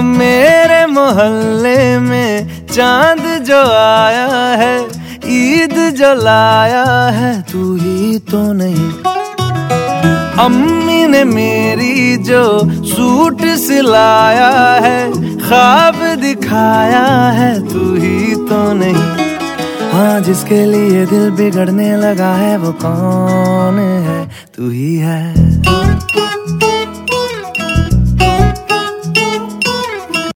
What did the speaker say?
मेरे मोहल्ले में चांद जो आया है, ईद जो लाया है, तू ही तो नहीं। अम्मी ने मेरी जो सूट सिलाया है, ख्वाब दिखाया है, तू ही तो नहीं। हाँ, जिसके लिए दिल बिगड़ने लगा है वो कौन है, तू ही है।